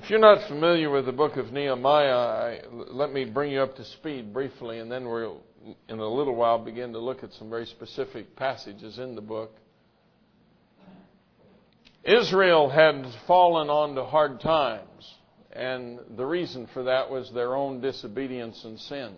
If you're not familiar with the book of Nehemiah, let me bring you up to speed briefly, and then we'll, in a little while, begin to look at some very specific passages in the book. Israel had fallen onto hard times, and the reason for that was their own disobedience and sin.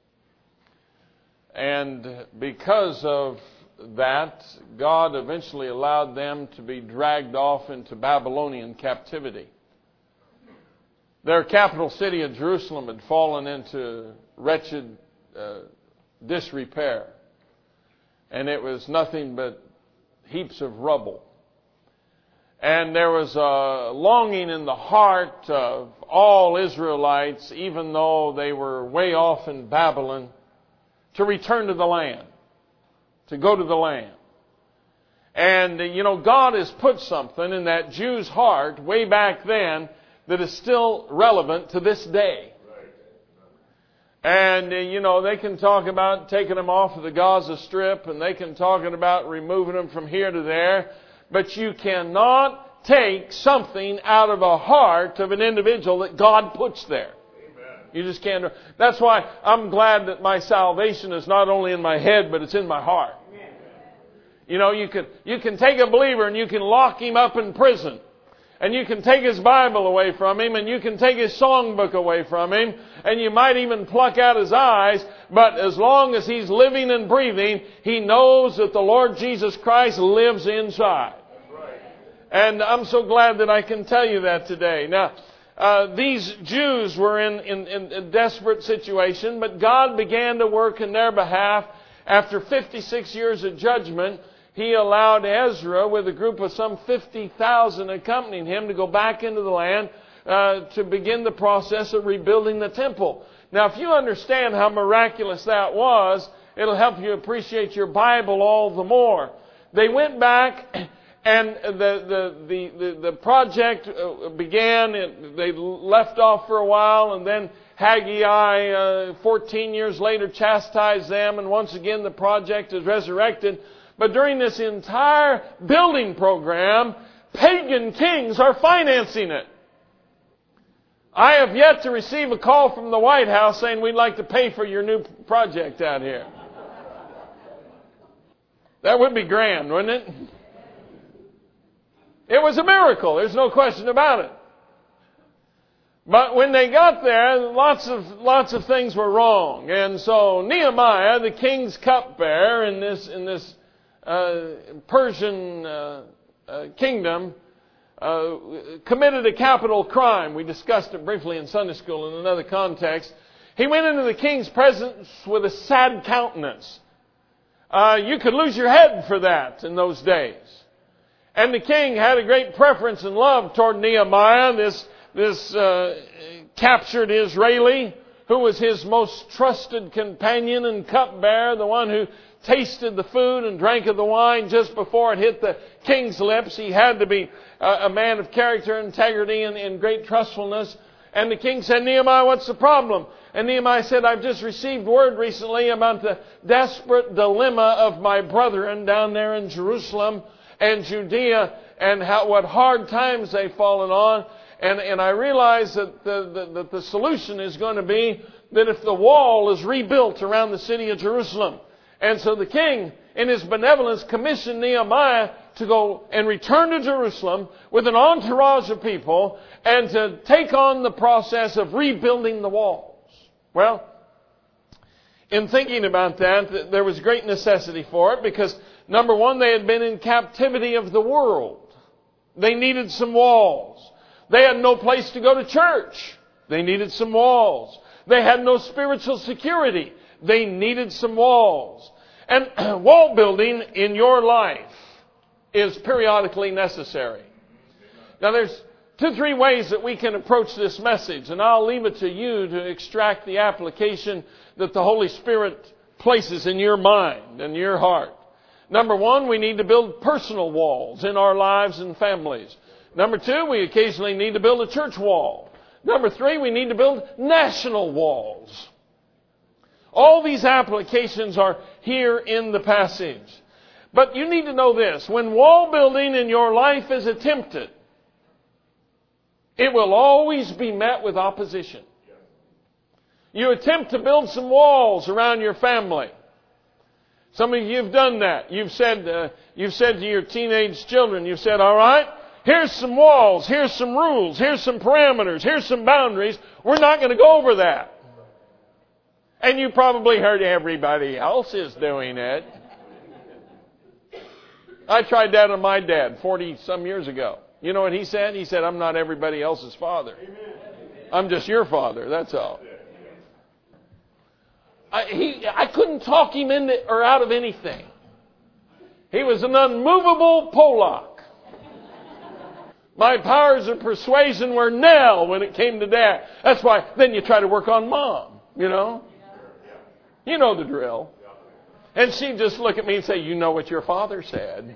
And because of that, God eventually allowed them to be dragged off into Babylonian captivity. Their capital city of Jerusalem had fallen into wretched disrepair. And it was nothing but heaps of rubble. And there was a longing in the heart of all Israelites, even though they were way off in Babylon, to return to the land, to go to the land. And, God has put something in that Jew's heart way back then that is still relevant to this day. And, they can talk about taking them off of the Gaza Strip, and they can talk about removing them from here to there, but you cannot take something out of a heart of an individual that God puts there. You just can't. That's why I'm glad that my salvation is not only in my head, but it's in my heart. You can take a believer and you can lock him up in prison. And you can take his Bible away from him, and you can take his songbook away from him, and you might even pluck out his eyes, but as long as he's living and breathing, he knows that the Lord Jesus Christ lives inside. And I'm so glad that I can tell you that today. Now, these Jews were in a desperate situation, but God began to work in their behalf. After 56 years of judgment, He allowed Ezra, with a group of some 50,000 accompanying him, to go back into the land to begin the process of rebuilding the temple. Now, if you understand how miraculous that was, it'll help you appreciate your Bible all the more. They went back, and the project began. They left off for a while, and then Haggai, 14 years later, chastised them, and once again the project is resurrected. But during this entire building program, pagan kings are financing it. I have yet to receive a call from the White House saying we'd like to pay for your new project out here. That would be grand, wouldn't it? It was a miracle. There's no question about it. But when they got there, lots of things were wrong. And so Nehemiah, the king's cupbearer in this Persian kingdom, committed a capital crime. We discussed it briefly in Sunday school in another context. He went into the king's presence with a sad countenance. You could lose your head for that in those days. And the king had a great preference and love toward Nehemiah, this captured Israeli, who was his most trusted companion and cupbearer, the one who tasted the food and drank of the wine just before it hit the king's lips. He had to be a man of character, integrity, and great trustfulness. And the king said, Nehemiah, what's the problem? And Nehemiah said, I've just received word recently about the desperate dilemma of my brethren down there in Jerusalem and Judea, and what hard times they've fallen on. And I realize that the solution is going to be that if the wall is rebuilt around the city of Jerusalem. And so the king, in his benevolence, commissioned Nehemiah to go and return to Jerusalem with an entourage of people and to take on the process of rebuilding the walls. Well, in thinking about that, there was great necessity for it because, number one, they had been in captivity of the world. They needed some walls. They had no place to go to church. They needed some walls. They had no spiritual security. They needed some walls. And wall building in your life is periodically necessary. Now there's 2-3 ways that we can approach this message, and I'll leave it to you to extract the application that the Holy Spirit places in your mind and your heart. Number one, we need to build personal walls in our lives and families. Number two, we occasionally need to build a church wall. Number three, we need to build national walls. All these applications are here in the passage. But you need to know this. When wall building in your life is attempted, it will always be met with opposition. You attempt to build some walls around your family. Some of you have done that. You've said to your teenage children, you've said, all right, here's some walls, here's some rules, here's some parameters, here's some boundaries. We're not going to go over that. And you probably heard everybody else is doing it. I tried that on my dad 40-some years ago. You know what he said? He said, I'm not everybody else's father. I'm just your father, that's all. I couldn't talk him into or out of anything. He was an unmovable Pollock. My powers of persuasion were nil when it came to Dad. That's why then you try to work on Mom, you know. You know the drill. And she'd just look at me and say, you know what your father said.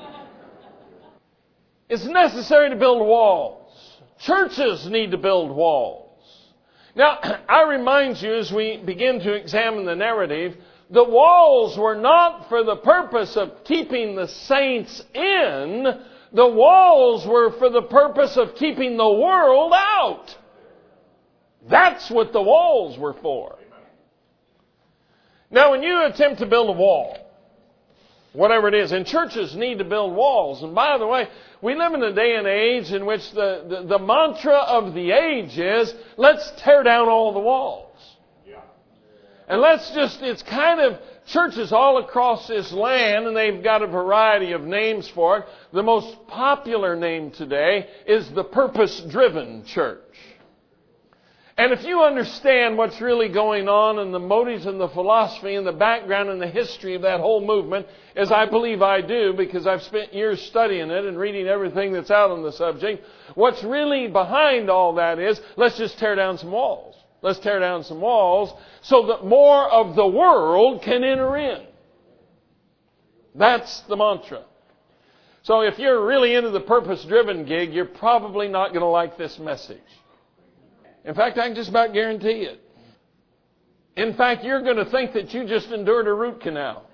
It's necessary to build walls. Churches need to build walls. Now, I remind you as we begin to examine the narrative, the walls were not for the purpose of keeping the saints in. The walls were for the purpose of keeping the world out. That's what the walls were for. Now, when you attempt to build a wall, whatever it is, and churches need to build walls. And by the way, we live in a day and age in which the mantra of the age is, let's tear down all the walls. And it's kind of churches all across this land, and they've got a variety of names for it. The most popular name today is the purpose-driven church. And if you understand what's really going on and the motives and the philosophy and the background and the history of that whole movement, as I believe I do because I've spent years studying it and reading everything that's out on the subject, what's really behind all that is, let's just tear down some walls. Let's tear down some walls so that more of the world can enter in. That's the mantra. So if you're really into the purpose-driven gig, you're probably not going to like this message. In fact, I can just about guarantee it. In fact, you're going to think that you just endured a root canal.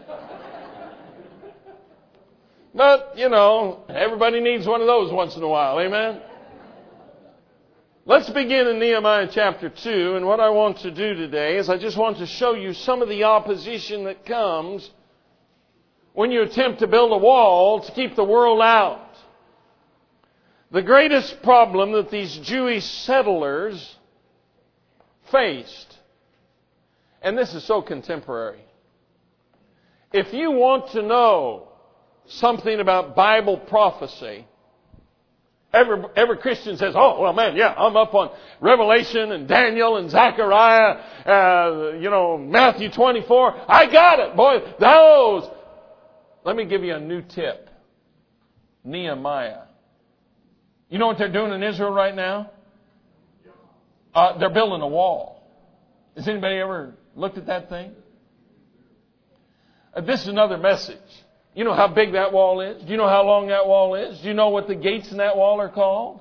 But, everybody needs one of those once in a while. Amen? Let's begin in Nehemiah chapter 2. And what I want to do today is I just want to show you some of the opposition that comes when you attempt to build a wall to keep the world out. The greatest problem that these Jewish settlers faced, and this is so contemporary. If you want to know something about Bible prophecy, every Christian says, oh, well, man, yeah, I'm up on Revelation and Daniel and Zechariah, Matthew 24. I got it, boy, those. Let me give you a new tip. Nehemiah. You know what they're doing in Israel right now? They're building a wall. Has anybody ever looked at that thing? This is another message. You know how big that wall is? Do you know how long that wall is? Do you know what the gates in that wall are called?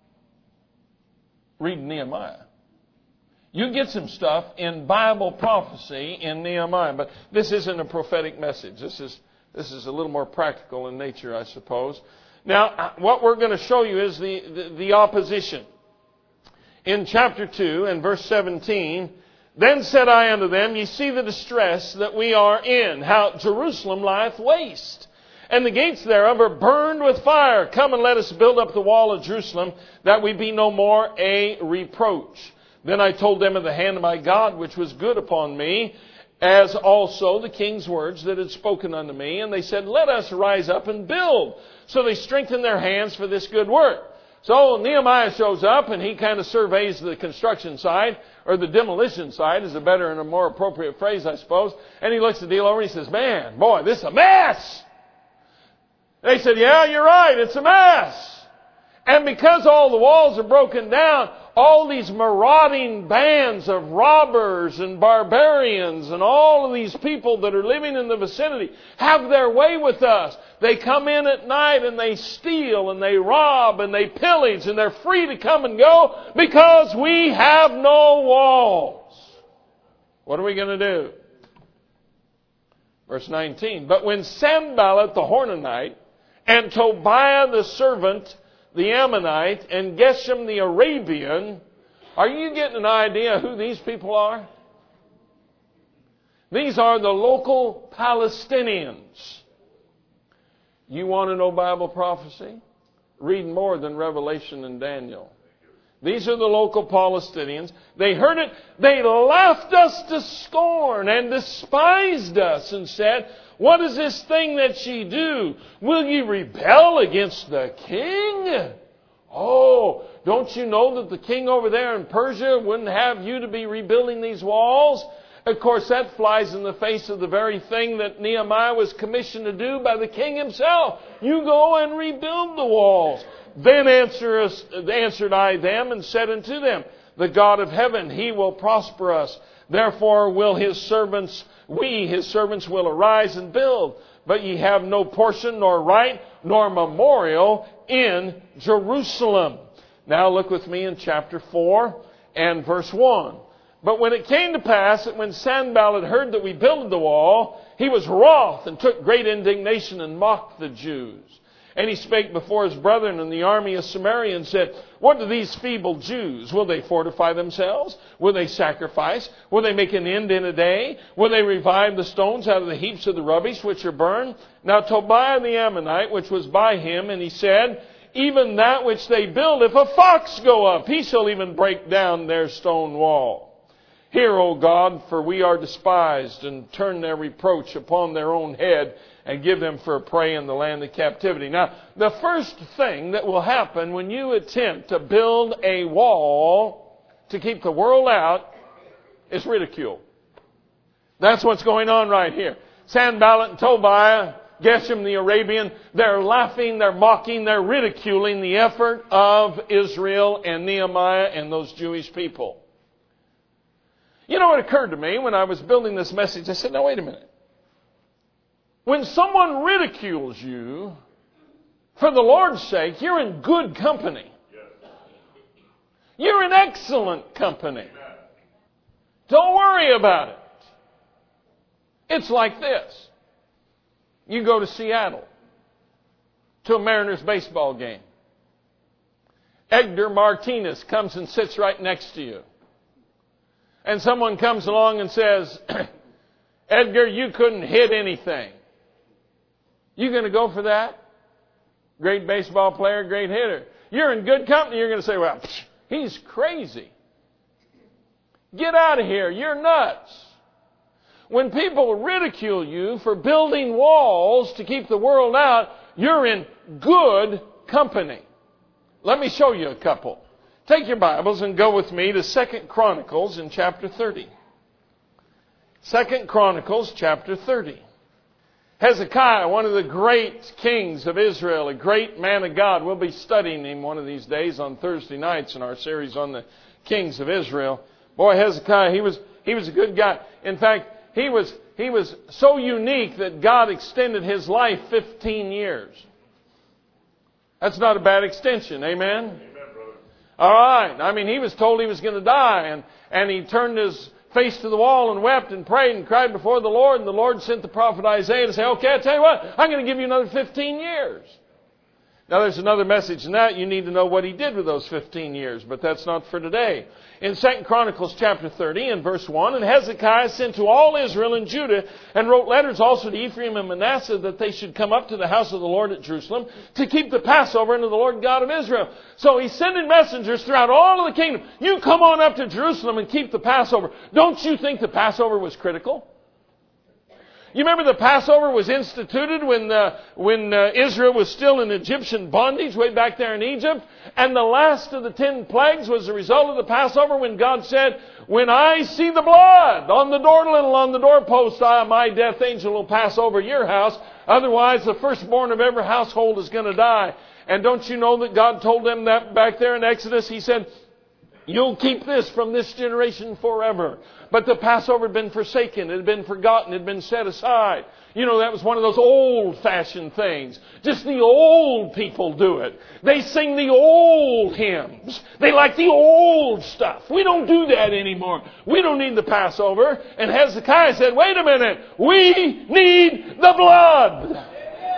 Read Nehemiah. You get some stuff in Bible prophecy in Nehemiah, but this isn't a prophetic message. This is a little more practical in nature, I suppose. Now, what we're going to show you is the opposition. In chapter 2 and verse 17, then said I unto them, ye see the distress that we are in, how Jerusalem lieth waste, and the gates thereof are burned with fire. Come and let us build up the wall of Jerusalem, that we be no more a reproach. Then I told them of the hand of my God, which was good upon me, as also the king's words that had spoken unto me. And they said, let us rise up and build. So they strengthened their hands for this good work. So Nehemiah shows up and he kind of surveys the construction side, or the demolition side is a better and a more appropriate phrase, I suppose. And he looks the deal over and he says, man, boy, this is a mess. They said, yeah, you're right, it's a mess. And because all the walls are broken down, all these marauding bands of robbers and barbarians and all of these people that are living in the vicinity have their way with us. They come in at night and they steal and they rob and they pillage, and they're free to come and go because we have no walls. What are we going to do? Verse 19, but when Sanballat the Horonite and Tobiah the servant the Ammonite and Geshem the Arabian. Are you getting an idea who these people are? These are the local Palestinians. You want to know Bible prophecy? Read more than Revelation and Daniel. These are the local Palestinians. They heard it. They laughed us to scorn and despised us and said, "What is this thing that ye do? Will ye rebel against the king?" Oh, don't you know that the king over there in Persia wouldn't have you to be rebuilding these walls? Of course, that flies in the face of the very thing that Nehemiah was commissioned to do by the king himself. You go and rebuild the walls. Then answered I them and said unto them, "The God of heaven, He will prosper us. Therefore will His servants, we, His servants, will arise and build. But ye have no portion, nor right, nor memorial in Jerusalem." Now look with me in chapter 4 and verse 1. "But when it came to pass that when Sanballat heard that we builded the wall, he was wroth and took great indignation and mocked the Jews. And he spake before his brethren in the army of Samaria and said, What do these feeble Jews? Will they fortify themselves? Will they sacrifice? Will they make an end in a day? Will they revive the stones out of the heaps of the rubbish which are burned? Now Tobiah the Ammonite, which was by him, and he said, Even that which they build, if a fox go up, he shall even break down their stone wall. Hear, O God, for we are despised, and turn their reproach upon their own head, and give them for a prey in the land of captivity." Now, the first thing that will happen when you attempt to build a wall to keep the world out is ridicule. That's what's going on right here. Sanballat and Tobiah, Geshem the Arabian, they're laughing, they're mocking, they're ridiculing the effort of Israel and Nehemiah and those Jewish people. You know, it occurred to me when I was building this message, I said, now wait a minute. When someone ridicules you, for the Lord's sake, you're in good company. You're in excellent company. Don't worry about it. It's like this. You go to Seattle, to a Mariners baseball game. Edgar Martinez comes and sits right next to you. And someone comes along and says, "Edgar, you couldn't hit anything." You going to go for that? Great baseball player, great hitter. You're in good company. You're going to say, "Well, he's crazy. Get out of here. You're nuts." When people ridicule you for building walls to keep the world out, you're in good company. Let me show you a couple. Take your Bibles and go with me to 2 Chronicles in chapter 30. 2 Chronicles chapter 30. Hezekiah, one of the great kings of Israel, a great man of God. We'll be studying him one of these days on Thursday nights in our series on the kings of Israel. Boy, Hezekiah, he was a good guy. In fact, he was so unique that God extended his life 15 years. That's not a bad extension. Amen? Amen, brother. All right. I mean, he was told he was going to die, and he turned his face to the wall and wept and prayed and cried before the Lord, and the Lord sent the prophet Isaiah to say, "Okay, I tell you what, I'm going to give you another 15 years. Now, there's another message in that. You need to know what he did with those 15 years, but that's not for today. In 2 Chronicles chapter 30 and verse 1, "And Hezekiah sent to all Israel and Judah and wrote letters also to Ephraim and Manasseh that they should come up to the house of the Lord at Jerusalem to keep the Passover unto the Lord God of Israel." So he's sending messengers throughout all of the kingdom. You come on up to Jerusalem and keep the Passover. Don't you think the Passover was critical? You remember the Passover was instituted when Israel was still in Egyptian bondage way back there in Egypt. And the last of the 10 plagues was the result of the Passover when God said, "When I see the blood on the door lintel, on the doorpost, my death angel will pass over your house. Otherwise, the firstborn of every household is going to die." And don't you know that God told them that back there in Exodus? He said, "You'll keep this from this generation forever." But the Passover had been forsaken. It had been forgotten. It had been set aside. You know, that was one of those old-fashioned things. Just the old people do it. They sing the old hymns. They like the old stuff. We don't do that anymore. We don't need the Passover. And Hezekiah said, "Wait a minute. We need the blood."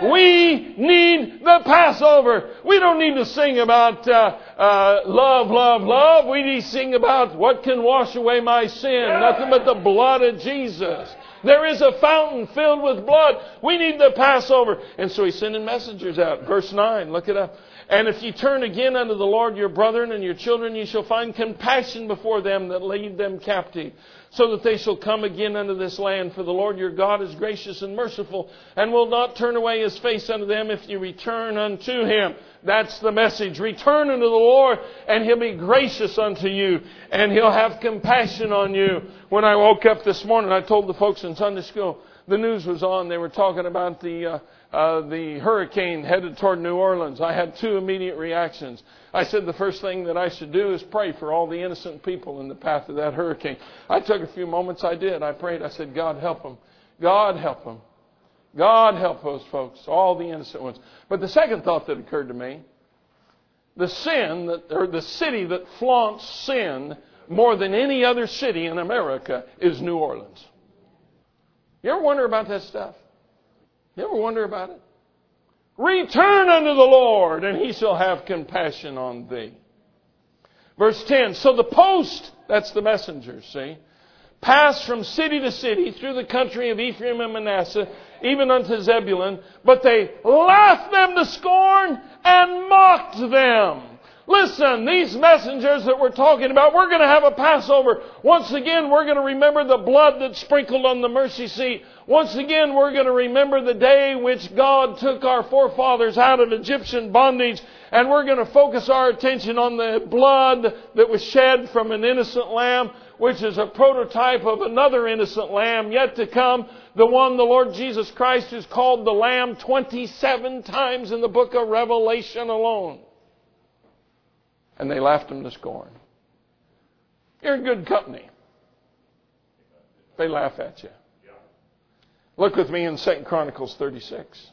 We need the Passover. We don't need to sing about love, love, love. We need to sing about what can wash away my sin. Nothing but the blood of Jesus. There is a fountain filled with blood. We need the Passover. And so He's sending messengers out. Verse 9, look it up. And if ye turn again unto the Lord your brethren and your children, ye shall find compassion before them that lead them captive, so that they shall come again unto this land. For the Lord your God is gracious and merciful, and will not turn away His face unto them if you return unto Him. That's the message. Return unto the Lord, and He'll be gracious unto you, and He'll have compassion on you. When I woke up this morning, I told the folks in Sunday school, the news was on. They were talking about the hurricane headed toward New Orleans. I had two immediate reactions. I said the first thing that I should do is pray for all the innocent people in the path of that hurricane. I took a few moments. I did. I prayed. I said, God help them. God help them. God help those folks, all the innocent ones. But the second thought that occurred to me, the city that flaunts sin more than any other city in America is New Orleans. You ever wonder about that stuff? You ever wonder about it? Return unto the Lord, and He shall have compassion on thee. Verse 10, so the post, that's the messengers, see, passed from city to city through the country of Ephraim and Manasseh, even unto Zebulun, but they laughed them to scorn and mocked them. Listen, these messengers that we're talking about, we're going to have a Passover. Once again, we're going to remember the blood that's sprinkled on the mercy seat. Once again, we're going to remember the day which God took our forefathers out of Egyptian bondage. And we're going to focus our attention on the blood that was shed from an innocent lamb, which is a prototype of another innocent lamb yet to come. The one, the Lord Jesus Christ, is called the Lamb 27 times in the book of Revelation alone. And they laughed him to scorn. You're in good company. They laugh at you. Look with me in 2 Chronicles 36.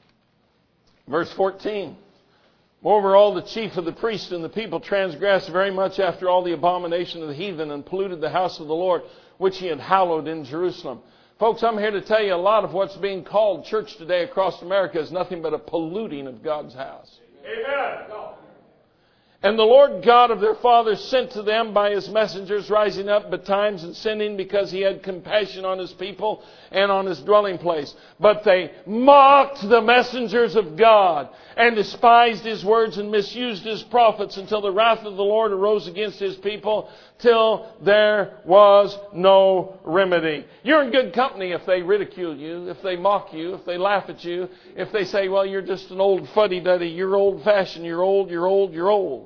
Verse 14. Moreover, all the chief of the priests and the people transgressed very much after all the abomination of the heathen and polluted the house of the Lord, which He had hallowed in Jerusalem. Folks, I'm here to tell you a lot of what's being called church today across America is nothing but a polluting of God's house. Amen. And the Lord God of their fathers sent to them by His messengers, rising up betimes and sending, because He had compassion on His people and on His dwelling place. But they mocked the messengers of God and despised His words and misused His prophets, until the wrath of the Lord arose against His people, till there was no remedy. You're in good company if they ridicule you, if they mock you, if they laugh at you, if they say, well, you're just an old fuddy-duddy, you're old-fashioned, you're old, you're old, you're old.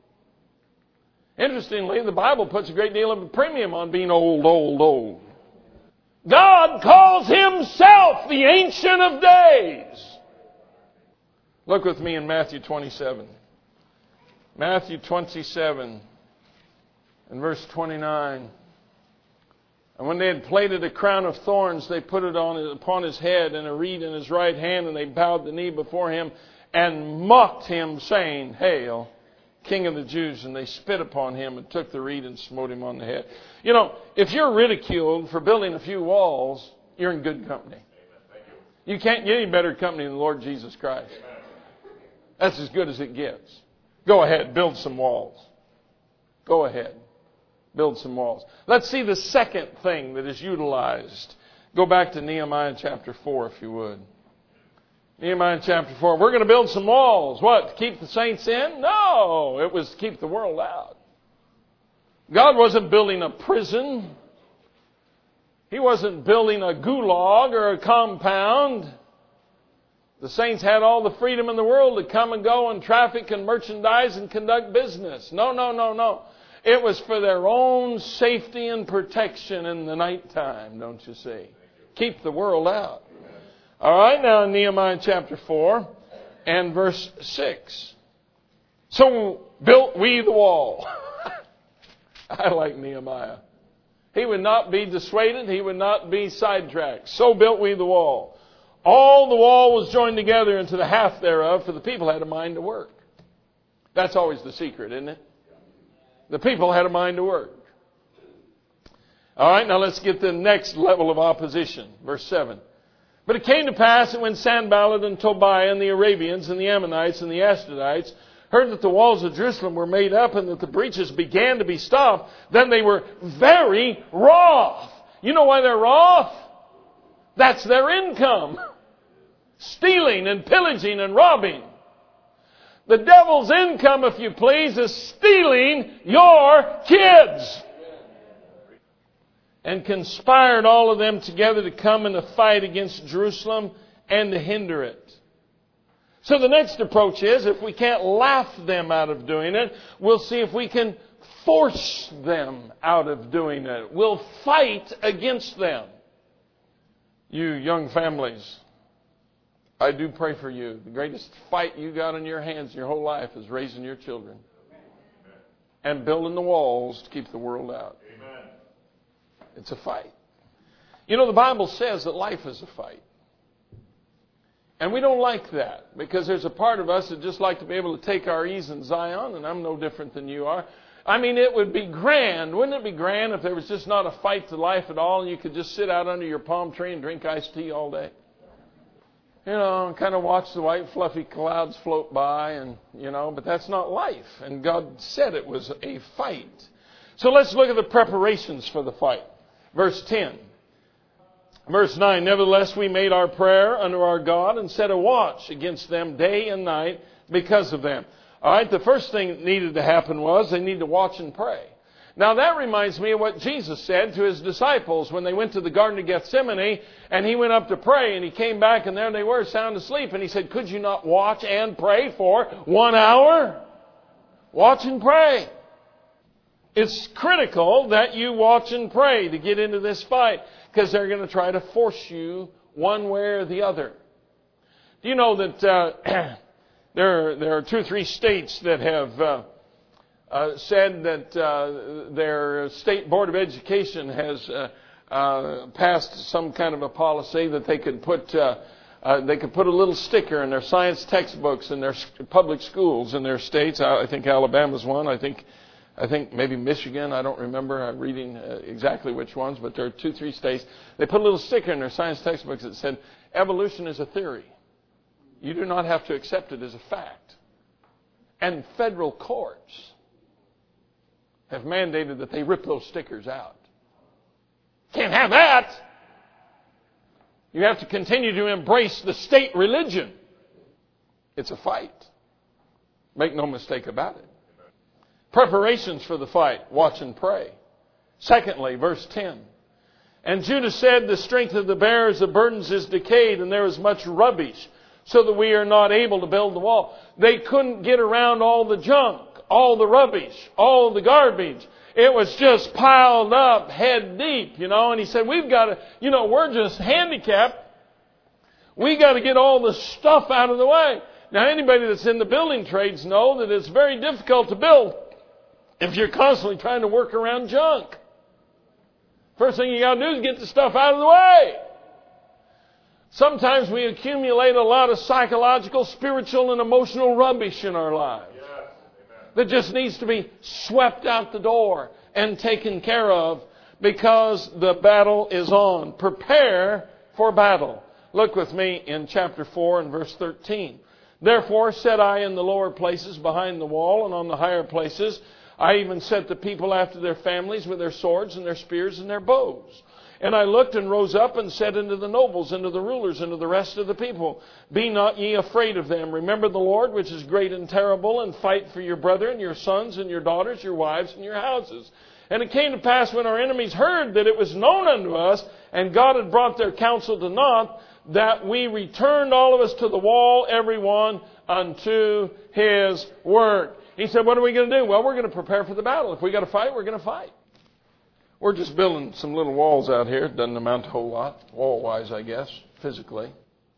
Interestingly, the Bible puts a great deal of a premium on being old, old, old. God calls Himself the Ancient of Days. Look with me in Matthew 27. Matthew 27 and verse 29. And when they had plaited a crown of thorns, they put it upon His head, and a reed in His right hand, and they bowed the knee before Him and mocked Him, saying, Hail, King of the Jews. And they spit upon Him and took the reed and smote Him on the head. You know, if you're ridiculed for building a few walls, you're in good company. You can't get any better company than the Lord Jesus Christ. That's as good as it gets. Go ahead, build some walls. Go ahead, build some walls. Let's see the second thing that is utilized. Go back to Nehemiah chapter 4, if you would. Nehemiah chapter 4. We're going to build some walls. What? To keep the saints in? No, it was to keep the world out. God wasn't building a prison. He wasn't building a gulag or a compound. The saints had all the freedom in the world to come and go and traffic and merchandise and conduct business. No, no, no, no. It was for their own safety and protection in the nighttime, don't you see? Keep the world out. All right, now in Nehemiah chapter 4 and verse 6. So built we the wall. I like Nehemiah. He would not be dissuaded. He would not be sidetracked. So built we the wall. All the wall was joined together into the half thereof, for the people had a mind to work. That's always the secret, isn't it? The people had a mind to work. All right, now let's get the next level of opposition. Verse 7. But it came to pass that when Sanballat and Tobiah and the Arabians and the Ammonites and the Ashdodites heard that the walls of Jerusalem were made up and that the breaches began to be stopped, then they were very wroth. You know why they're wroth? That's their income. Stealing and pillaging and robbing. The devil's income, if you please, is stealing your kids. And conspired all of them together to come and to fight against Jerusalem and to hinder it. So the next approach is, if we can't laugh them out of doing it, we'll see if we can force them out of doing it. We'll fight against them. You young families, I do pray for you. The greatest fight you got in your hands in your whole life is raising your children. And building the walls to keep the world out. It's a fight. You know, the Bible says that life is a fight. And we don't like that, because there's a part of us that just like to be able to take our ease in Zion, and I'm no different than you are. I mean, it would be grand. Wouldn't it be grand if there was just not a fight to life at all, and you could just sit out under your palm tree and drink iced tea all day? You know, and kind of watch the white fluffy clouds float by, and, you know, but that's not life. And God said it was a fight. So let's look at the preparations for the fight. Verse 10. Verse 9, nevertheless we made our prayer unto our God and set a watch against them day and night because of them. All right, the first thing that needed to happen was they need to watch and pray. Now that reminds me of what Jesus said to his disciples when they went to the Garden of Gethsemane and he went up to pray and he came back and there they were sound asleep. And he said, could you not watch and pray for 1 hour? Watch and pray. It's critical that you watch and pray to get into this fight, because they're going to try to force you one way or the other. Do you know that there are 2 or 3 states that have said that their state board of education has passed some kind of a policy that they could put a little sticker in their science textbooks in their public schools in their states. I think Alabama's one. I think maybe Michigan, I don't remember. I'm reading exactly which ones, but there are 2, 3 states. They put a little sticker in their science textbooks that said, evolution is a theory. You do not have to accept it as a fact. And federal courts have mandated that they rip those stickers out. Can't have that. You have to continue to embrace the state religion. It's a fight. Make no mistake about it. Preparations for the fight. Watch and pray. Secondly, verse 10. And Judah said, the strength of the bearers of burdens is decayed, and there is much rubbish, so that we are not able to build the wall. They couldn't get around all the junk, all the rubbish, all the garbage. It was just piled up head deep, you know. And he said, we've got to, you know, we're just handicapped. We got to get all the stuff out of the way. Now, anybody that's in the building trades know that it's very difficult to build if you're constantly trying to work around junk. First thing you got to do is get the stuff out of the way. Sometimes we accumulate a lot of psychological, spiritual, and emotional rubbish in our lives that just needs to be swept out the door and taken care of, because the battle is on. Prepare for battle. Look with me in chapter 4 and verse 13. Therefore set I in the lower places behind the wall, and on the higher places I even set the people after their families with their swords and their spears and their bows. And I looked and rose up and said unto the nobles, and to the rulers, and to the rest of the people, be not ye afraid of them. Remember the Lord, which is great and terrible, and fight for your brethren, your sons and your daughters, your wives and your houses. And it came to pass, when our enemies heard that it was known unto us, and God had brought their counsel to naught, that we returned all of us to the wall, every one unto his work. He said, what are we going to do? Well, we're going to prepare for the battle. If we got to fight, we're going to fight. We're just building some little walls out here. It doesn't amount to a whole lot, wall-wise, I guess, physically.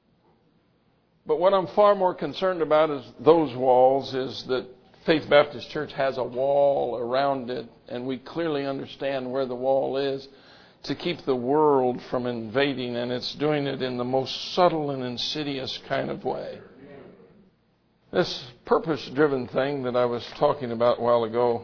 But what I'm far more concerned about is those walls is that Faith Baptist Church has a wall around it, and we clearly understand where the wall is to keep the world from invading, and it's doing it in the most subtle and insidious kind of way. This purpose-driven thing that I was talking about a while ago,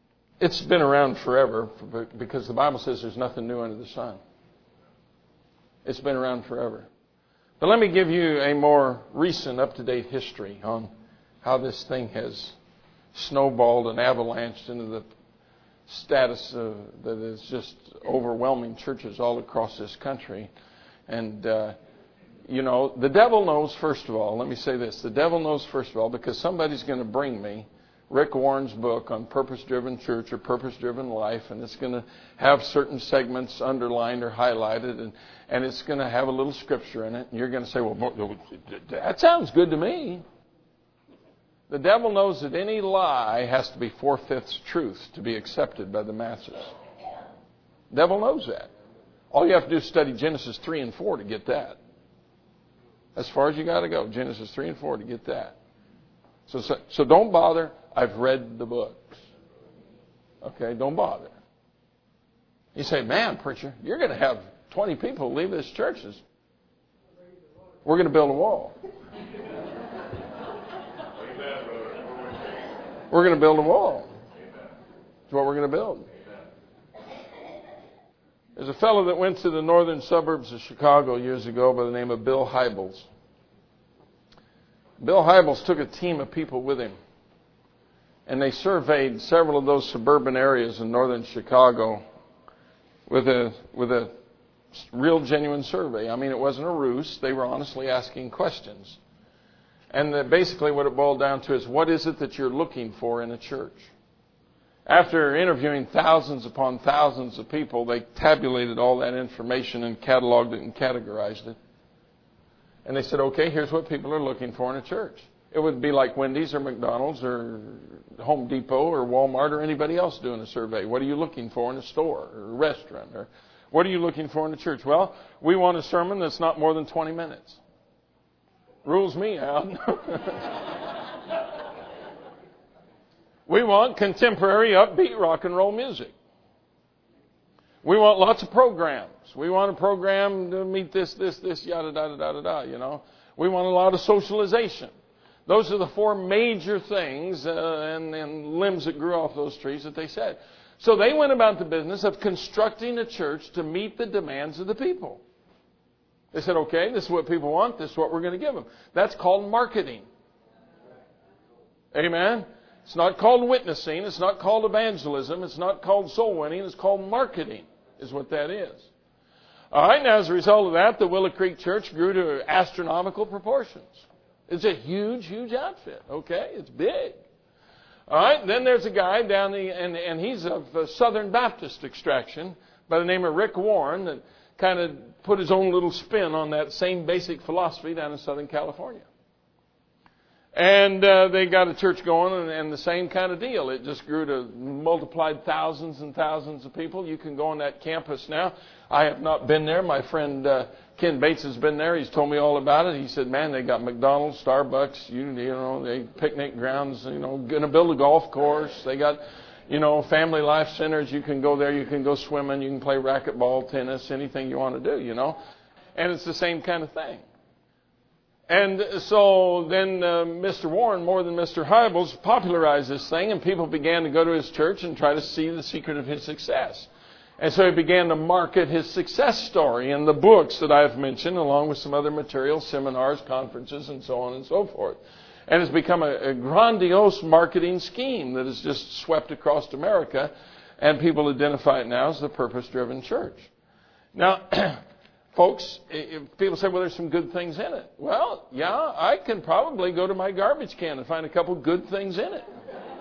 it's been around forever, because the Bible says there's nothing new under the sun. It's been around forever. But let me give you a more recent, up-to-date history on how this thing has snowballed and avalanched into the status that is just overwhelming churches all across this country. And, the devil knows, first of all, let me say this. The devil knows, first of all, because somebody's going to bring me Rick Warren's book on purpose-driven church or purpose-driven life, and it's going to have certain segments underlined or highlighted, and it's going to have a little scripture in it. And you're going to say, well, that sounds good to me. The devil knows that any lie has to be 4/5 truth to be accepted by the masses. The devil knows that. All you have to do is study Genesis 3 and 4 to get that. As far as you got to go, Genesis 3 and 4 to get that. So don't bother. I've read the books. Okay, don't bother. You say, man, preacher, you're going to have 20 people leave this church. We're going to build a wall. We're going to build a wall. That's what we're going to build. There's a fellow that went to the northern suburbs of Chicago years ago by the name of Bill Hybels. Bill Hybels took a team of people with him, and they surveyed several of those suburban areas in northern Chicago with a real genuine survey. I mean, it wasn't a ruse. They were honestly asking questions. And basically what it boiled down to is, what is it that you're looking for in a church? After interviewing thousands upon thousands of people, they tabulated all that information and cataloged it and categorized it. And they said, okay, here's what people are looking for in a church. It would be like Wendy's or McDonald's or Home Depot or Walmart or anybody else doing a survey. What are you looking for in a store or a restaurant? Or what are you looking for in a church? Well, we want a sermon that's not more than 20 minutes. Rules me out. We want contemporary, upbeat rock and roll music. We want lots of programs. We want a program to meet this, yada, da, da, da, da, you know. We want a lot of socialization. Those are the four major things and limbs that grew off those trees that they said. So they went about the business of constructing a church to meet the demands of the people. They said, okay, this is what people want. This is what we're going to give them. That's called marketing. Amen? It's not called witnessing. It's not called evangelism. It's not called soul winning. It's called marketing is what that is. All right, now as a result of that, the Willow Creek Church grew to astronomical proportions. It's a huge, huge outfit, okay? It's big. All right, then there's a guy down and he's of Southern Baptist extraction by the name of Rick Warren that kind of put his own little spin on that same basic philosophy down in Southern California. And they got a church going and the same kind of deal. It just grew to multiplied thousands and thousands of people. You can go on that campus now. I have not been there. My friend Ken Bates has been there. He's told me all about it. He said, man, they got McDonald's, Starbucks, they picnic grounds, going to build a golf course. They got, family life centers. You can go there. You can go swimming. You can play racquetball, tennis, anything you want to do, And it's the same kind of thing. And so then Mr. Warren, more than Mr. Hybels, popularized this thing, and people began to go to his church and try to see the secret of his success. And so he began to market his success story in the books that I've mentioned, along with some other materials, seminars, conferences, and so on and so forth. And it's become a grandiose marketing scheme that has just swept across America, and people identify it now as the purpose-driven church. Now, folks, people say, well, there's some good things in it. Well, yeah, I can probably go to my garbage can and find a couple good things in it.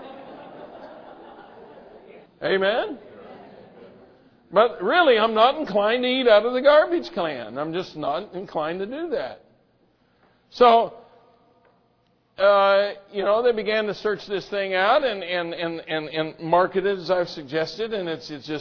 Amen? But really, I'm not inclined to eat out of the garbage can. I'm just not inclined to do that. So, they began to search this thing out and market it as I've suggested, and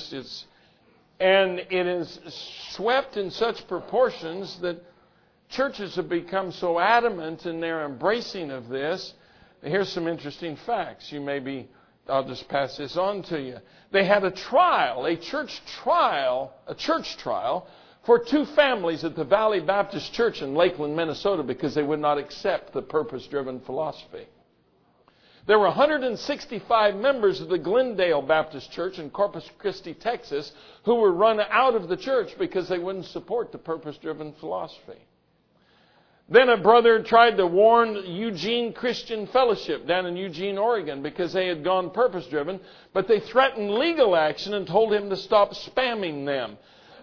and it is swept in such proportions that churches have become so adamant in their embracing of this. Here's some interesting facts. I'll just pass this on to you. They had a church trial for two families at the Valley Baptist Church in Lakeland, Minnesota, because they would not accept the purpose-driven philosophy. There were 165 members of the Glendale Baptist Church in Corpus Christi, Texas, who were run out of the church because they wouldn't support the purpose-driven philosophy. Then a brother tried to warn Eugene Christian Fellowship down in Eugene, Oregon, because they had gone purpose-driven, but they threatened legal action and told him to stop spamming them.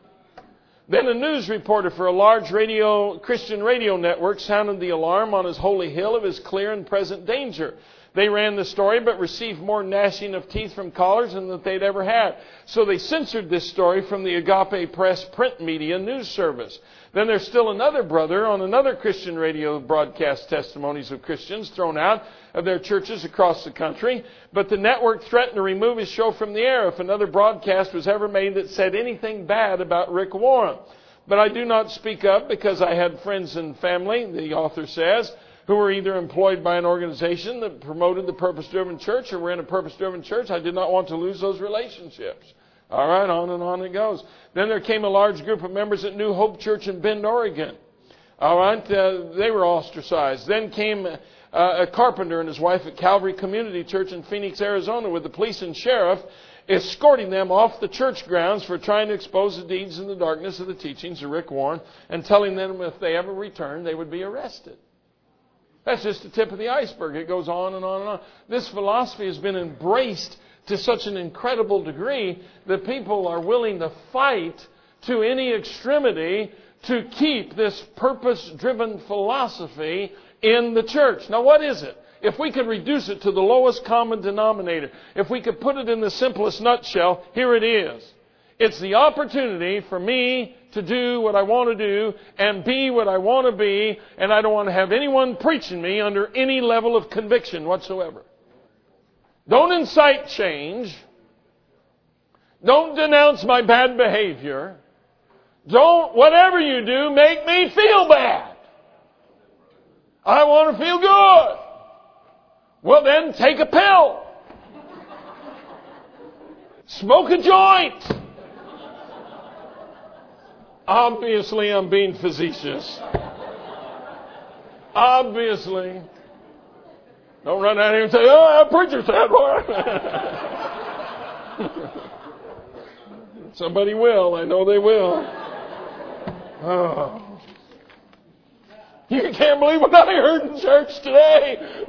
Then a news reporter for a large Christian radio network sounded the alarm on his holy hill of his clear and present danger. They ran the story but received more gnashing of teeth from callers than that they'd ever had. So they censored this story from the Agape Press print media news service. Then there's still another brother on another Christian radio broadcast testimonies of Christians thrown out of their churches across the country. But the network threatened to remove his show from the air if another broadcast was ever made that said anything bad about Rick Warren. But I do not speak up because I had friends and family, the author says, who were either employed by an organization that promoted the purpose-driven church or were in a purpose-driven church. I did not want to lose those relationships. All right, on and on it goes. Then there came a large group of members at New Hope Church in Bend, Oregon. All right, they were ostracized. Then came a carpenter and his wife at Calvary Community Church in Phoenix, Arizona, with the police and sheriff escorting them off the church grounds for trying to expose the deeds and the darkness of the teachings of Rick Warren and telling them if they ever returned, they would be arrested. That's just the tip of the iceberg. It goes on and on and on. This philosophy has been embraced to such an incredible degree that people are willing to fight to any extremity to keep this purpose-driven philosophy in the church. Now, what is it? If we could reduce it to the lowest common denominator, if we could put it in the simplest nutshell, here it is. It's the opportunity for me to do what I want to do and be what I want to be, and I don't want to have anyone preaching me under any level of conviction whatsoever. Don't incite change. Don't denounce my bad behavior. Don't, whatever you do, make me feel bad. I want to feel good. Well, then take a pill. Smoke a joint. Obviously, I'm being facetious. Obviously. Don't run out here and say, oh, that preacher said what? Somebody will. I know they will. Oh. You can't believe what I heard in church today.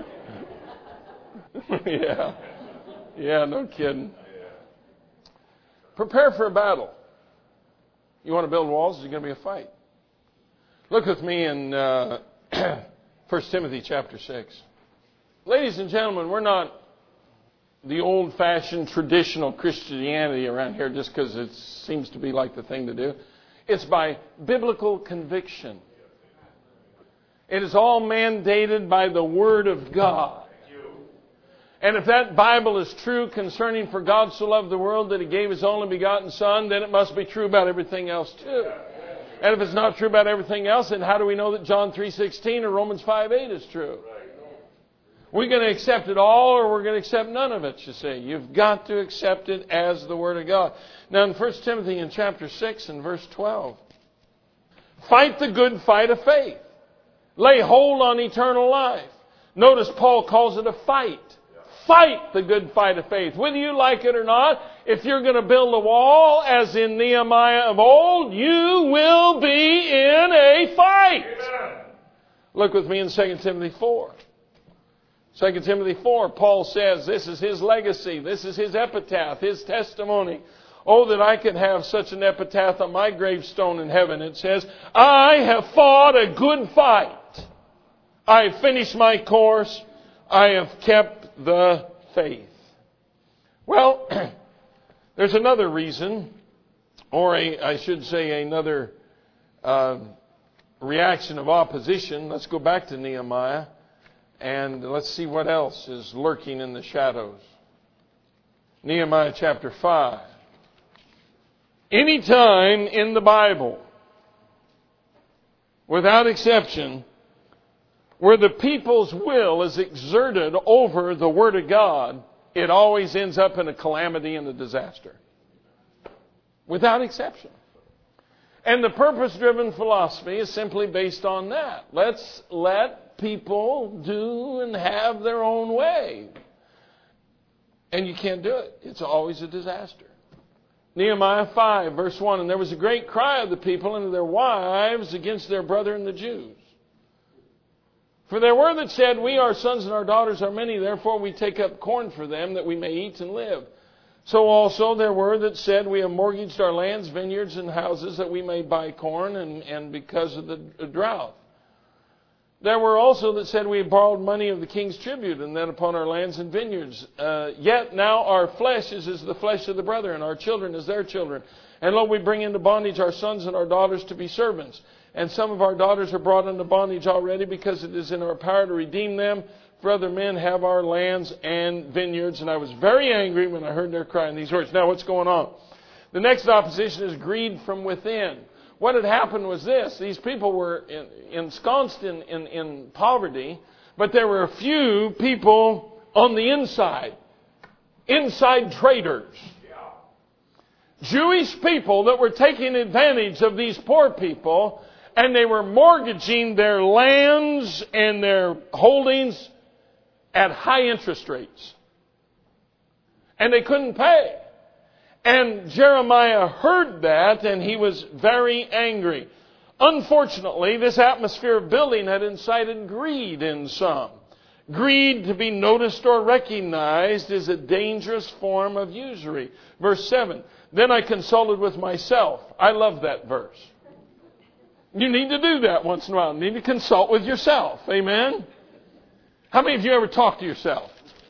Yeah, no kidding. Prepare for a battle. You want to build walls, there's going to be a fight. Look with me in 1 Timothy chapter 6. Ladies and gentlemen, we're not the old-fashioned traditional Christianity around here just because it seems to be like the thing to do. It's by biblical conviction. It is all mandated by the Word of God. And if that Bible is true concerning for God so loved the world that He gave His only begotten Son, then it must be true about everything else too. And if it's not true about everything else, then how do we know that John 3:16 or Romans 5:8 is true? We're going to accept it all or we're going to accept none of it, you see. You've got to accept it as the Word of God. Now in 1 Timothy in chapter 6 and verse 12, fight the good fight of faith. Lay hold on eternal life. Notice Paul calls it a fight. Fight the good fight of faith. Whether you like it or not, if you're going to build a wall, as in Nehemiah of old, you will be in a fight. Amen. Look with me in 2 Timothy 4. 2 Timothy 4, Paul says this is his legacy. This is his epitaph, his testimony. Oh, that I could have such an epitaph on my gravestone in heaven. It says, I have fought a good fight. I have finished my course. I have kept the faith. Well, there's another reason, or I should say another reaction of opposition. Let's go back to Nehemiah and let's see what else is lurking in the shadows. Nehemiah chapter 5. Anytime in the Bible, without exception, where the people's will is exerted over the Word of God, it always ends up in a calamity and a disaster. Without exception. And the purpose-driven philosophy is simply based on that. Let's let people do and have their own way. And you can't do it. It's always a disaster. Nehemiah 5, verse 1, and there was a great cry of the people and of their wives against their brethren the Jews. For there were that said, we, our sons and our daughters are many, therefore we take up corn for them, that we may eat and live. So also there were that said, we have mortgaged our lands, vineyards, and houses, that we may buy corn, and because of the drought. There were also that said, we have borrowed money of the king's tribute, and then upon our lands and vineyards. Yet now our flesh is as the flesh of the brethren, our children as their children. And lo, we bring into bondage our sons and our daughters to be servants. And some of our daughters are brought into bondage already, because it is in our power to redeem them. For other men have our lands and vineyards. And I was very angry when I heard their cry in these words. Now what's going on? The next opposition is greed from within. What had happened was this. These people were ensconced in poverty, but there were a few people on the inside. Inside traders. Jewish people that were taking advantage of these poor people, and they were mortgaging their lands and their holdings at high interest rates. And they couldn't pay. And Jeremiah heard that, and he was very angry. Unfortunately, this atmosphere of building had incited greed in some. Greed, to be noticed or recognized, is a dangerous form of usury. Verse 7, then I consulted with myself. I love that verse. You need to do that once in a while. You need to consult with yourself. Amen? How many of you ever talk to yourself?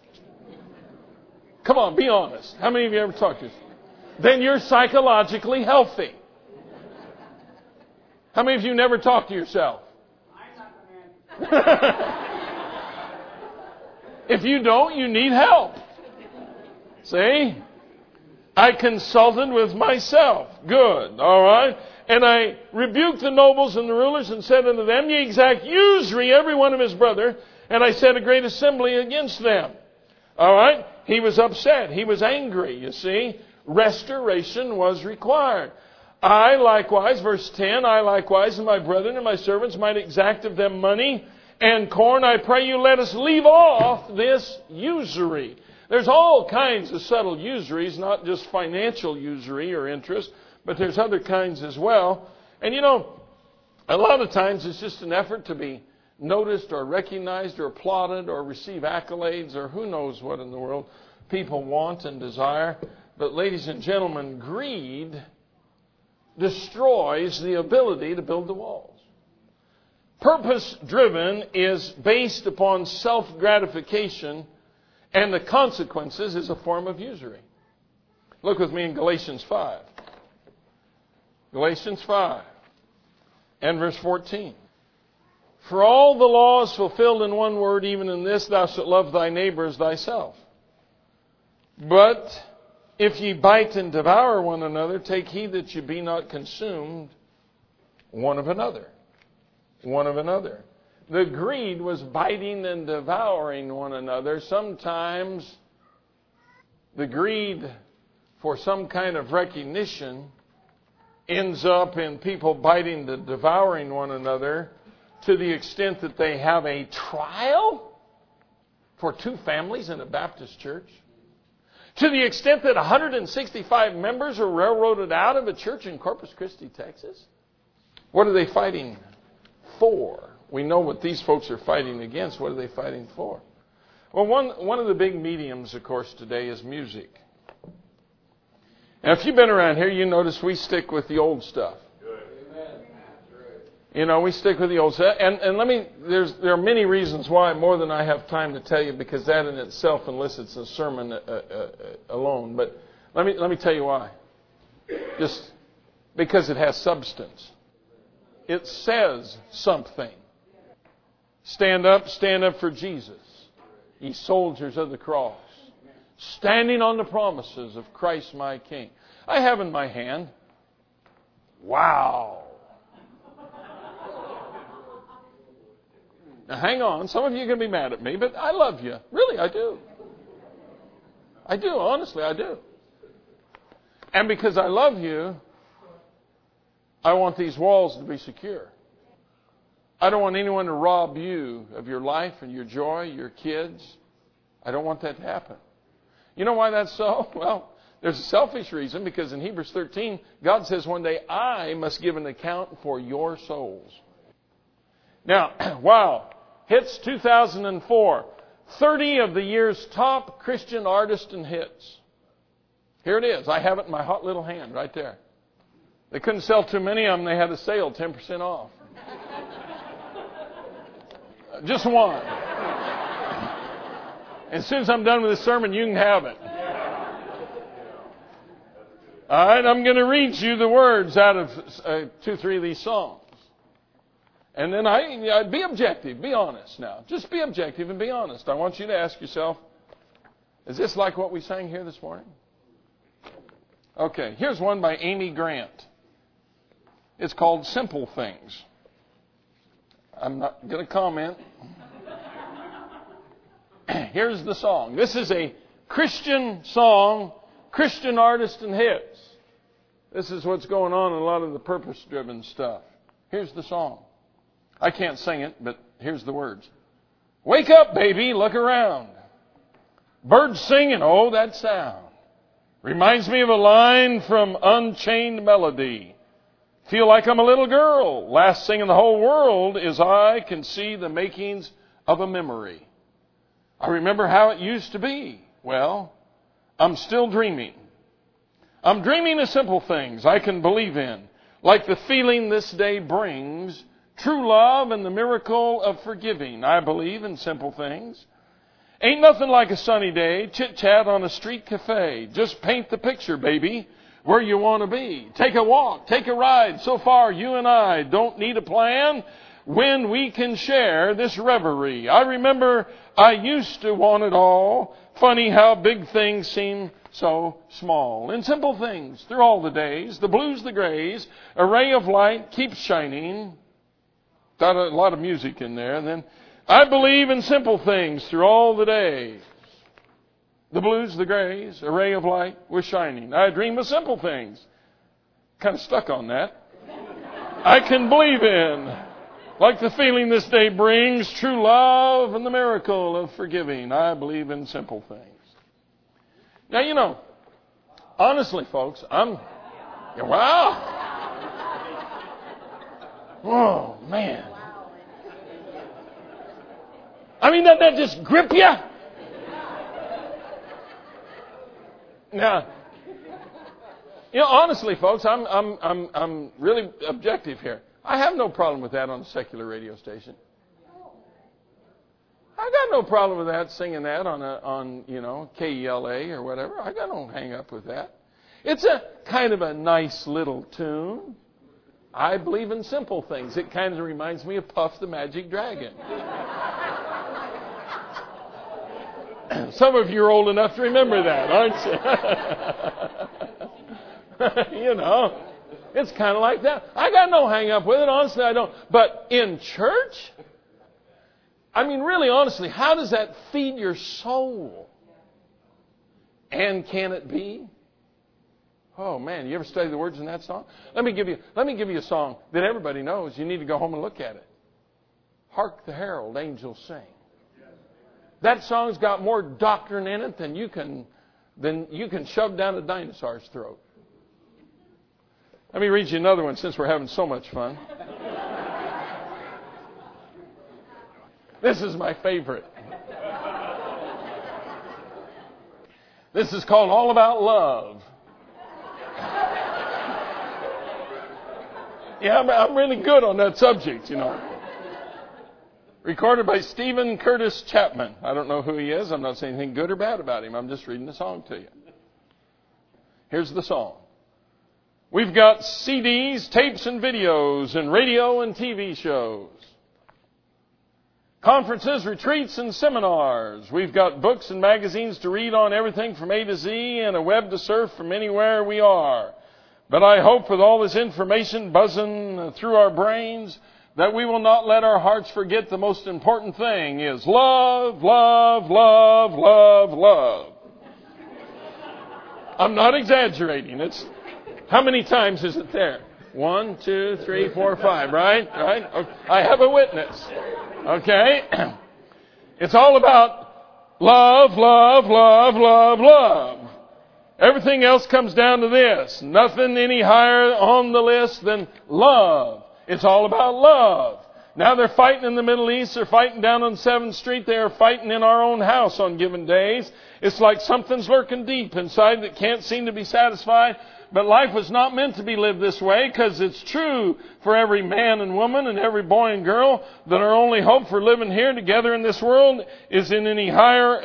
Come on, be honest. How many of you ever talk to yourself? Then you're psychologically healthy. How many of you never talk to yourself? I'm not the man. If you don't, you need help. See? I consulted with myself. Good. All right. And I rebuked the nobles and the rulers and said unto them, ye exact usury every one of his brother. And I set a great assembly against them. All right. He was upset. He was angry, you see. Restoration was required. I likewise, verse 10, I likewise and my brethren and my servants might exact of them money and corn. I pray you, let us leave off this usury. There's all kinds of subtle usuries, not just financial usury or interest, but there's other kinds as well. And you know, a lot of times it's just an effort to be noticed or recognized or applauded or receive accolades or who knows what in the world people want and desire. But ladies and gentlemen, greed destroys the ability to build the walls. Purpose-driven is based upon self-gratification, and the consequences is a form of usury. Look with me in Galatians 5. Galatians 5 and verse 14. For all the law is fulfilled in one word, even in this, thou shalt love thy neighbor as thyself. But if ye bite and devour one another, take heed that ye be not consumed one of another. One of another. The greed was biting and devouring one another. Sometimes the greed for some kind of recognition ends up in people biting and devouring one another to the extent that they have a trial for two families in a Baptist church. To the extent that 165 members are railroaded out of a church in Corpus Christi, Texas. What are they fighting for? We know what these folks are fighting against. What are they fighting for? Well, one of the big mediums, of course, today is music. Now, if you've been around here, you notice we stick with the old stuff. You know, we stick with the old stuff. And there are many reasons why, more than I have time to tell you, because that in itself elicits a sermon alone. But let me tell you why. Just because it has substance. It says something. Stand up for Jesus, ye soldiers of the cross, standing on the promises of Christ my King. I have in my hand, wow. Now hang on, some of you are going to be mad at me, but I love you. Really, I do. I do, honestly, I do. And because I love you, I want these walls to be secure. I don't want anyone to rob you of your life and your joy, your kids. I don't want that to happen. You know why that's so? Well, there's a selfish reason, because in Hebrews 13, God says one day, I must give an account for your souls. Now, wow, hits 2004. 30 of the year's top Christian artists and hits. Here it is. I have it in my hot little hand right there. They couldn't sell too many of them. They had a sale, 10% off. Just one. As soon as I'm done with this sermon, you can have it. All right, I'm going to read you the words out of 2, 3 of these songs. And then be objective, be honest now. Just be objective and be honest. I want you to ask yourself, is this like what we sang here this morning? Okay, here's one by Amy Grant. It's called Simple Things. I'm not going to comment. Here's the song. This is a Christian song, Christian artist and hits. This is what's going on in a lot of the purpose-driven stuff. Here's the song. I can't sing it, but here's the words. Wake up, baby, look around. Birds singing, oh, that sound. Reminds me of a line from Unchained Melody. Feel like I'm a little girl. Last thing in the whole world is I can see the makings of a memory. I remember how it used to be. Well, I'm still dreaming. I'm dreaming of simple things I can believe in, like the feeling this day brings, true love and the miracle of forgiving. I believe in simple things. Ain't nothing like a sunny day, chit-chat on a street cafe. Just paint the picture, baby, where you want to be. Take a walk, take a ride. So far, you and I don't need a plan when we can share this reverie. I remember I used to want it all. Funny how big things seem so small. In simple things, through all the days, the blues, the grays, a ray of light keeps shining. Got a lot of music in there. And then, I believe in simple things through all the days. The blues, the grays, a ray of light was shining. I dream of simple things. Kind of stuck on that. I can believe in, like the feeling this day brings, true love and the miracle of forgiving. I believe in simple things. Now, you know, honestly, folks, wow. Oh, man. I mean, doesn't that just grip you? Now, you know, honestly, folks, I'm really objective here. I have no problem with that on a secular radio station. I got no problem with that, singing that on KELA or whatever. I got no hang up with that. It's a kind of a nice little tune. I believe in simple things. It kind of reminds me of Puff the Magic Dragon. Some of you are old enough to remember that, aren't you? You know, it's kind of like that. I got no hang up with it. Honestly, I don't. But in church, I mean, really, honestly, how does that feed your soul? And can it be? Oh, man, you ever study the words in that song? Let me give you a song that everybody knows. You need to go home and look at it. Hark the herald angels sing. That song's got more doctrine in it than you can shove down a dinosaur's throat. Let me read you another one since we're having so much fun. This is my favorite. This is called All About Love. Yeah, I'm really good on that subject, you know. Recorded by Stephen Curtis Chapman. I don't know who he is. I'm not saying anything good or bad about him. I'm just reading the song to you. Here's the song. We've got CDs, tapes, and videos, and radio and TV shows. Conferences, retreats, and seminars. We've got books and magazines to read on everything from A to Z and a web to surf from anywhere we are. But I hope with all this information buzzing through our brains that we will not let our hearts forget the most important thing is love, love, love, love, love. I'm not exaggerating. How many times is it there? 1, 2, 3, 4, 5, right? Right? I have a witness. Okay? It's all about Love, love, love, love, love. Everything else comes down to this. Nothing any higher on the list than love. It's all about love. Now they're fighting in the Middle East. They're fighting down on 7th Street. They are fighting in our own house on given days. It's like something's lurking deep inside that can't seem to be satisfied. But life was not meant to be lived this way, because it's true for every man and woman and every boy and girl that our only hope for living here together in this world is in any higher,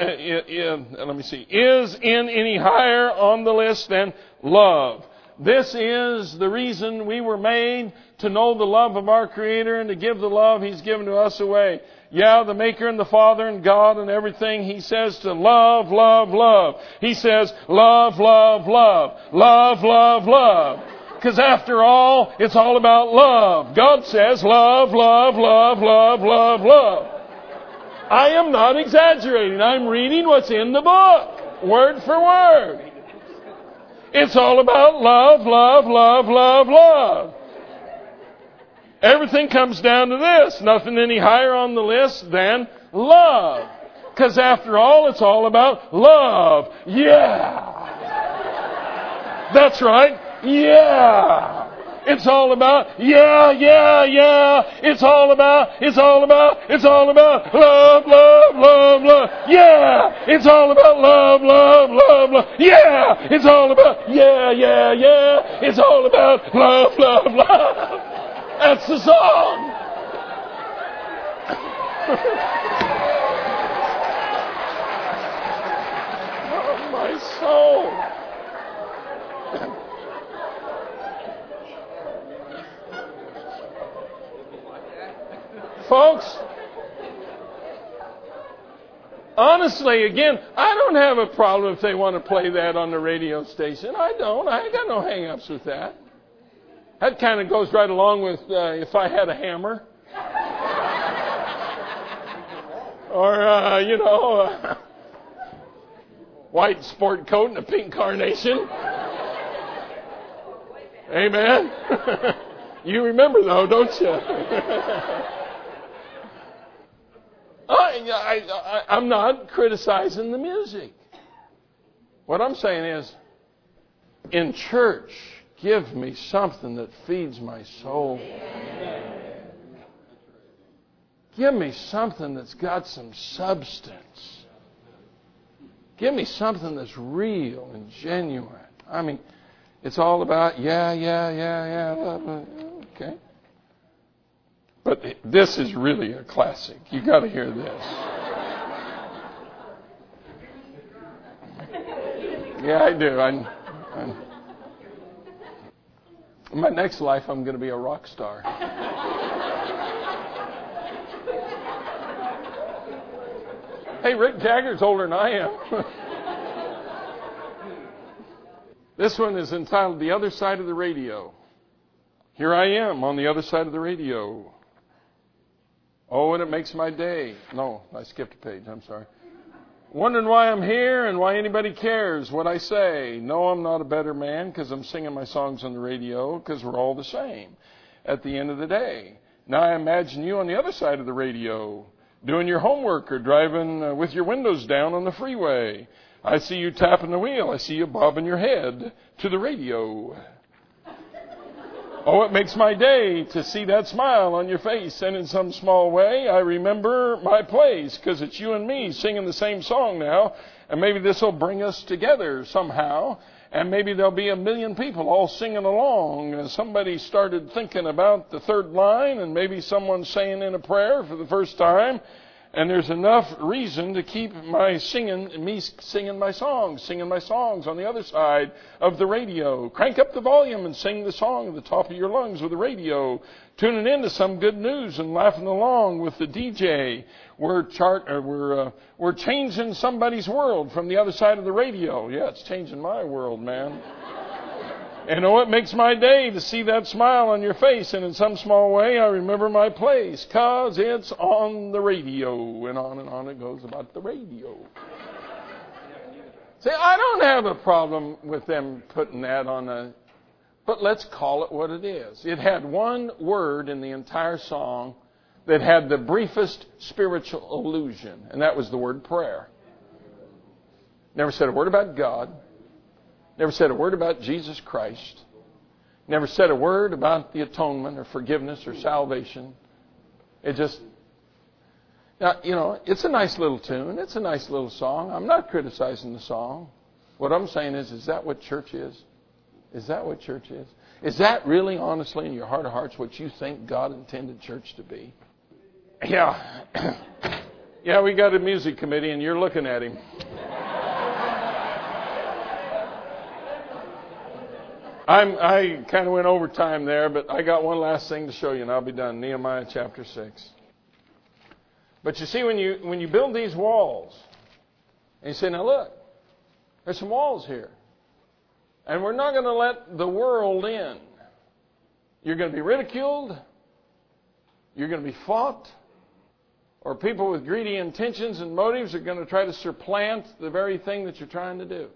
is in any higher on the list than love. This is the reason we were made, to know the love of our Creator and to give the love He's given to us away. Yeah, the Maker and the Father and God and everything, He says to love, love, love. He says love, love, love. Love, love, love. Because after all, it's all about love. God says love, love, love, love, love, love. I am not exaggerating. I'm reading what's in the book, word for word. It's all about love, love, love, love, love. Everything comes down to this. Nothing any higher on the list than love. Because after all, it's all about love. Yeah. That's right. Yeah. It's all about, yeah. It's all about love, love, love, love. Yeah. It's all about love, love, love, love. Yeah. It's all about, yeah. It's all about love, love, love. That's the song. Oh, my soul. Folks, honestly, again, I don't have a problem if they want to play that on the radio station. I don't. I ain't got no hang-ups with that. That kind of goes right along with If I Had a Hammer. Or, white sport coat and a pink carnation. Amen. You remember, though, don't you? I'm not criticizing the music. What I'm saying is, in church, give me something that feeds my soul. Give me something that's got some substance. Give me something that's real and genuine. I mean, it's all about, yeah. Okay. But this is really a classic. You got to hear this. Yeah, I do. In my next life, I'm going to be a rock star. Hey, Rick Jagger's older than I am. This one is entitled The Other Side of the Radio. Here I am on the other side of the radio. Oh, and it makes my day. No, I skipped a page. I'm sorry. Wondering why I'm here and why anybody cares what I say. No, I'm not a better man because I'm singing my songs on the radio, because we're all the same at the end of the day. Now I imagine you on the other side of the radio, doing your homework or driving with your windows down on the freeway. I see you tapping the wheel. I see you bobbing your head to the radio. Oh, it makes my day to see that smile on your face. And in some small way, I remember my place, because it's you and me singing the same song now. And maybe this will bring us together somehow. And maybe there'll be 1 million people all singing along. Somebody started thinking about the third line, and maybe someone's saying in a prayer for the first time. And there's enough reason to keep me singing my songs on the other side of the radio. Crank up the volume and sing the song at the top of your lungs with the radio. Tuning in to some good news and laughing along with the DJ. We're changing somebody's world from the other side of the radio. Yeah, it's changing my world, man. And oh, it makes my day to see that smile on your face. And in some small way, I remember my place, 'cause it's on the radio. And on it goes about the radio. See, I don't have a problem with them putting that on but let's call it what it is. It had one word in the entire song that had the briefest spiritual allusion, and that was the word prayer. Never said a word about God. Never said a word about Jesus Christ. Never said a word about the atonement or forgiveness or salvation. It just... Now, it's a nice little tune. It's a nice little song. I'm not criticizing the song. What I'm saying is that what church is? Is that what church is? Is that really, honestly, in your heart of hearts, what you think God intended church to be? Yeah. Yeah, we got a music committee, and you're looking at him. I kind of went over time there, but I got one last thing to show you, and I'll be done. Nehemiah chapter 6. But you see, when you build these walls, and you say, now look, there's some walls here. And we're not going to let the world in. You're going to be ridiculed. You're going to be fought. Or people with greedy intentions and motives are going to try to supplant the very thing that you're trying to do.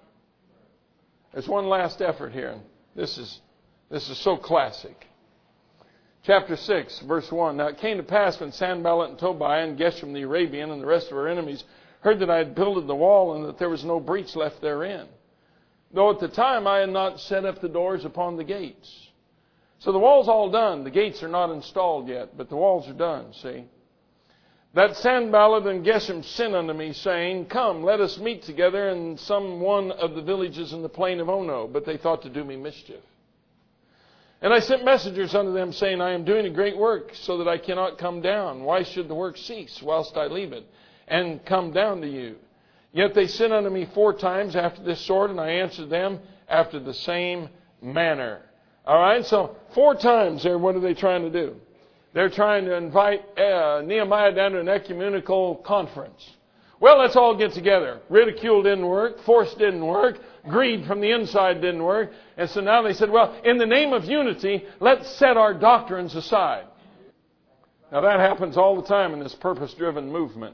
There's one last effort here. This is so classic. Chapter 6, verse 1. Now it came to pass when Sanballat and Tobiah and Geshem the Arabian and the rest of our enemies heard that I had builded the wall and that there was no breach left therein, though at the time I had not set up the doors upon the gates. So the wall's all done. The gates are not installed yet, but the walls are done, see. That Sanballat and Geshem sent unto me, saying, Come, let us meet together in some one of the villages in the plain of Ono. But they thought to do me mischief. And I sent messengers unto them, saying, I am doing a great work, so that I cannot come down. Why should the work cease, whilst I leave it, and come down to you? Yet they sent unto me 4 times after this sort, and I answered them after the same manner. All right, so 4 times there, what are they trying to do? They're trying to invite Nehemiah down to an ecumenical conference. Well, let's all get together. Ridicule didn't work. Force didn't work. Greed from the inside didn't work. And so now they said, well, in the name of unity, let's set our doctrines aside. Now that happens all the time in this purpose-driven movement.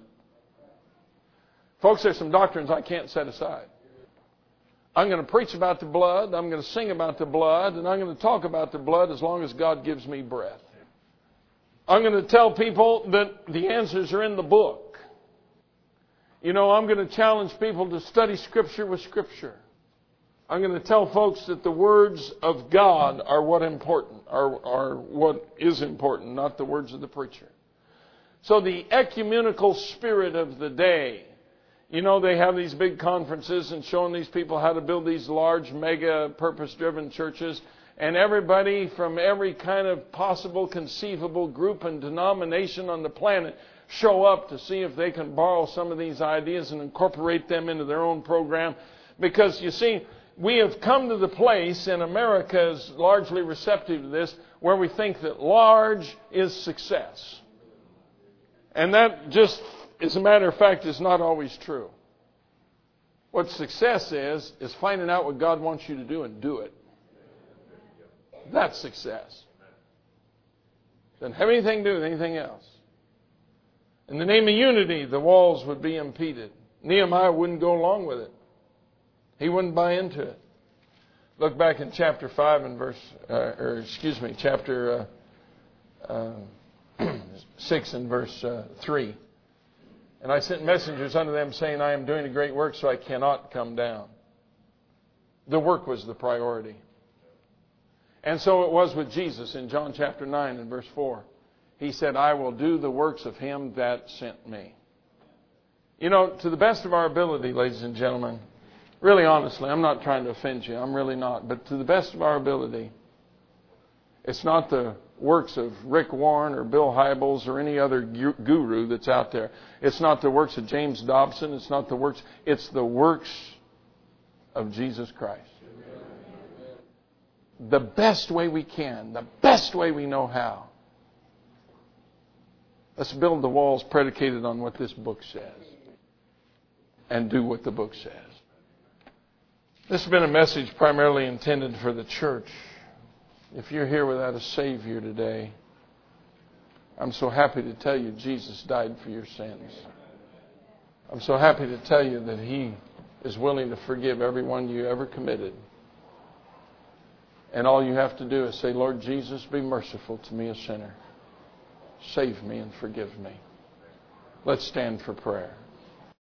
Folks, there's some doctrines I can't set aside. I'm going to preach about the blood. I'm going to sing about the blood. And I'm going to talk about the blood as long as God gives me breath. I'm going to tell people that the answers are in the book. I'm going to challenge people to study Scripture with Scripture. I'm going to tell folks that the words of God are what is important, not the words of the preacher. So the ecumenical spirit of the day, they have these big conferences and showing these people how to build these large, mega, purpose-driven churches. And everybody from every kind of possible, conceivable group and denomination on the planet show up to see if they can borrow some of these ideas and incorporate them into their own program. Because, you see, we have come to the place, and America is largely receptive to this, where we think that large is success. And that just, as a matter of fact, is not always true. What success is finding out what God wants you to do and do it. That's success. Doesn't have anything to do with anything else. In the name of unity, the walls would be impeded. Nehemiah wouldn't go along with it. He wouldn't buy into it. Look back in chapter 5 and chapter 6 and verse 3. And I sent messengers unto them, saying, I am doing a great work, so I cannot come down. The work was the priority. And so it was with Jesus in John chapter 9 and verse 4. He said, I will do the works of him that sent me. To the best of our ability, ladies and gentlemen, really honestly, I'm not trying to offend you. I'm really not. But to the best of our ability, it's not the works of Rick Warren or Bill Hybels or any other guru that's out there. It's not the works of James Dobson. It's the works of Jesus Christ. The best way we can, the best way we know how. Let's build the walls predicated on what this book says and do what the book says. This has been a message primarily intended for the church. If you're here without a Savior today, I'm so happy to tell you Jesus died for your sins. I'm so happy to tell you that He is willing to forgive every one you ever committed. And all you have to do is say, Lord Jesus, be merciful to me, a sinner. Save me and forgive me. Let's stand for prayer.